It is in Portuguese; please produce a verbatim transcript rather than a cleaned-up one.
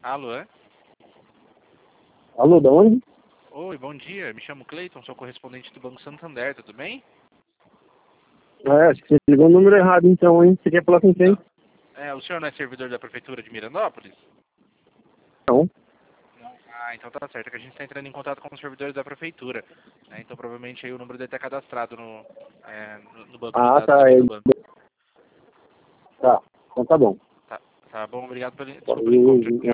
Alô, é? Alô, da onde? Oi, bom dia. Me chamo Cleiton, sou correspondente do Banco Santander, tudo bem? É, acho que você ligou o número errado então, hein? Você quer falar com quem? É, o senhor não é servidor da Prefeitura de Mirandópolis? Não. Ah, então tá certo, é que a gente está entrando em contato com os servidores da Prefeitura, né? Então provavelmente aí o número deve estar cadastrado no, é, no, no banco de Ah, dados tá. aqui É... do banco. Tá. Então tá bom. Tá, tá bom, obrigado pelo, desculpa pelo Eu, incômodo.